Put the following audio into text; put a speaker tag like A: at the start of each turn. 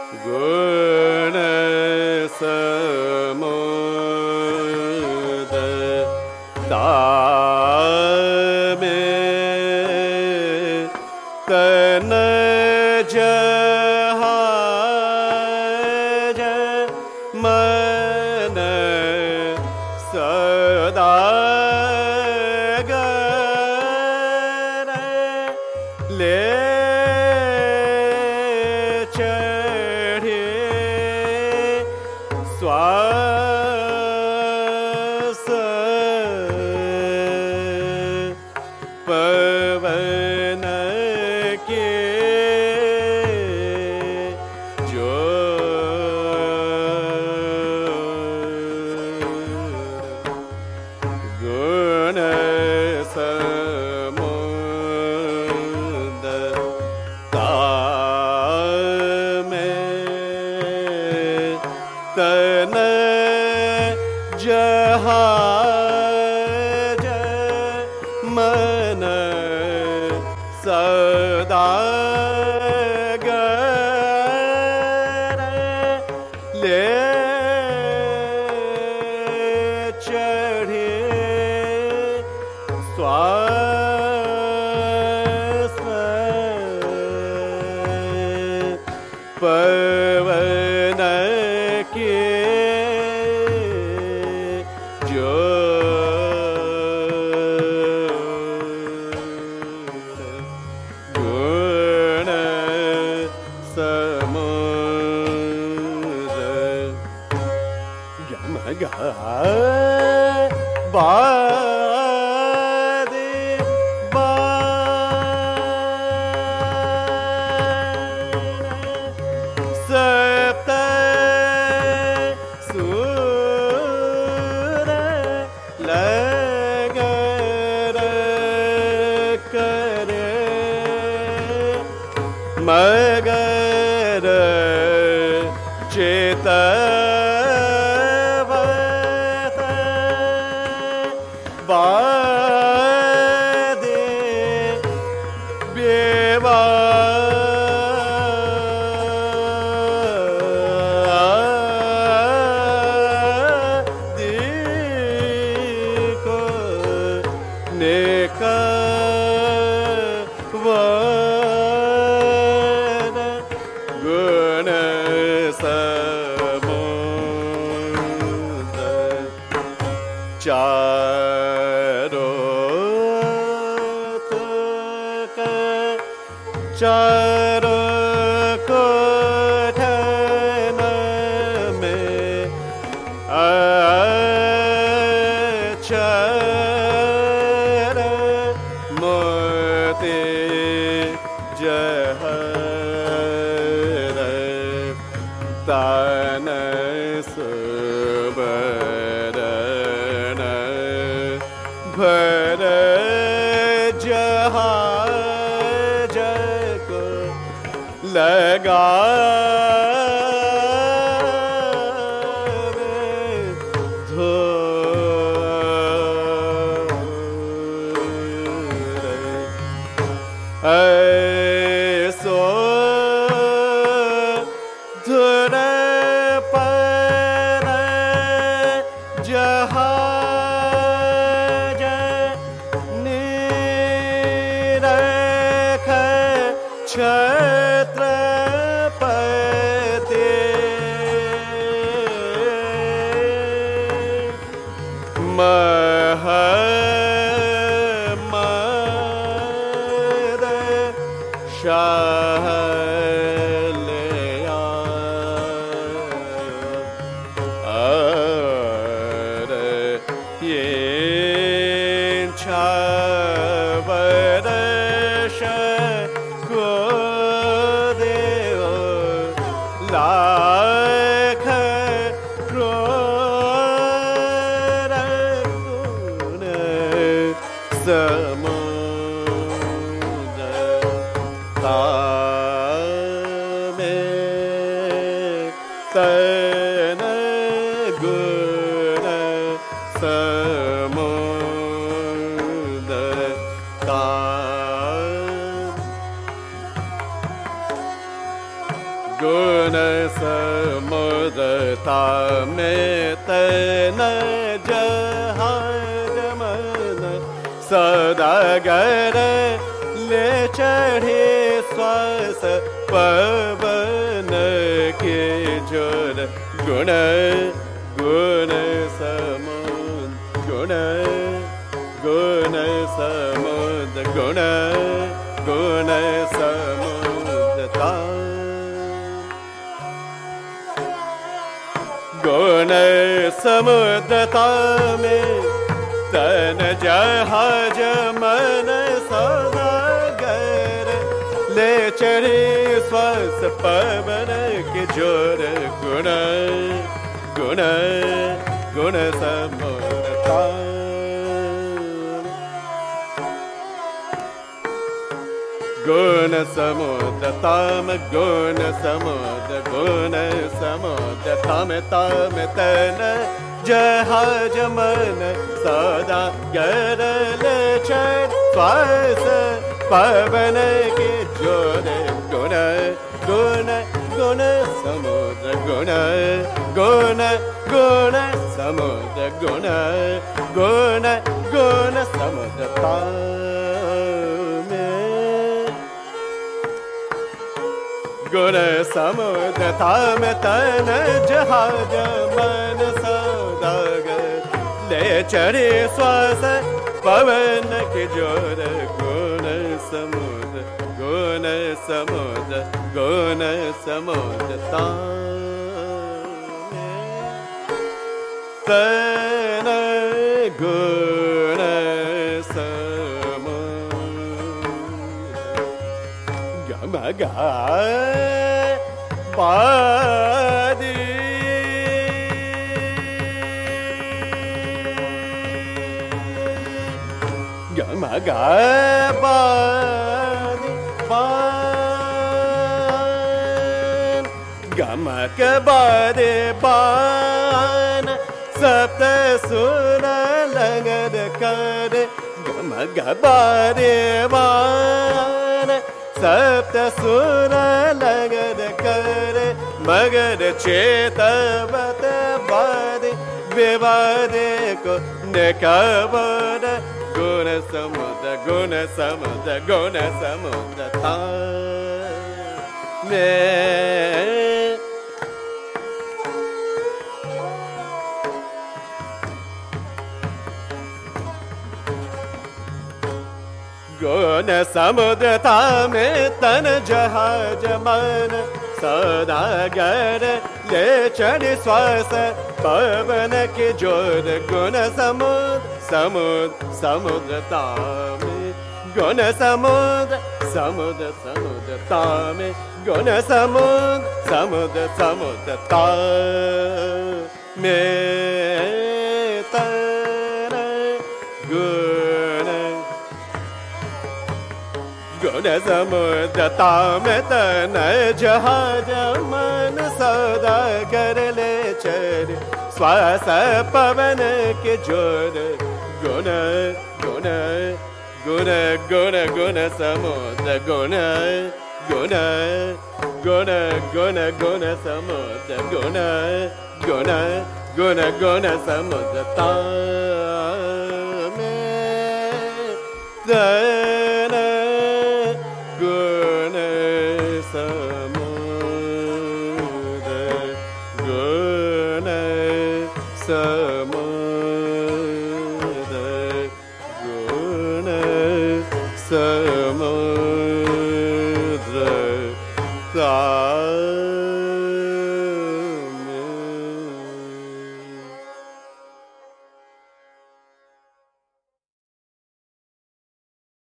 A: गुण समुद तामे तन जहाज मन सदा गर ले श्वास पवन के जो गुण समुद तामे तन जहाज मन सदा गर ले चढ़े श्वास पवन के जो गुण समुद गम गा बादे बा सप्त सुर लगर करे मगर चेतवत बादे बेवा दिको नेका वन गुण समुद चारों तुक चारों कोठन में अक्षर मोती जहर तान सुबरन भर जहाज को लगा ऐसो धुर पर जहाज निरख छत्रपति महमद शाह लिया और ये छावरश को देव लाख क्रोर गुण समुद तामे तन गुण समुद तामे गुण समुद्रता में तन जहाज मन सदागर ले चढ़े श्वास पवन के जोर गुण गुण समुद्र गुण गुण समुद्र गुण गुण समुद्रता गुण समुद्रता में तन जहाज मन सदागर ले चढ़े श्वास पवन के जोर गुण गुण गुण समुद्रता गुण समुद्र ताम गुण समुद्र ताम ताम तन जहाज मन सदा गरल चढ़ श्वास पवन के जोर गुण गुण गुण समुद्र गुण गुण गुण समुद्र गुण गुण गुण समुद्र गुण समुद्र ताम तन जहाज मन सदागर ले चढ़े श्वास पवन के जोर गुण समुद्र गुण समुद्र गुण समुद्र तन गुण मगा पादी गमगा पादी पान गमक बादे पान सप्त सुर लगद कर गमग बादे पान सप्त सुर लगद कर मगर चेतवत बाद विवाद को निकबर गुण समुद्र गुण समुद्र गुण समुद्र था में गुण समुद्र में तन जहाज मन सदागर ले चढ़ श्वास पवन के जोर गुण समुद्र समुद्र समुद्रता में गुण समुद्र समुद्र समुद्रता में गुण समुद्र समुद्र समुद्रता में तन गुण गुण समुद्रता में तन जहाज मन सदागर ले चढ़ श्वास पवन के जोर गुण गुण गुण गुण गुण समुद्र गुण गुण गुण गुण गुण समुद्र गुण गुण गुण गुण समुद्रता में तन गुण समुद्र गुण समुद्र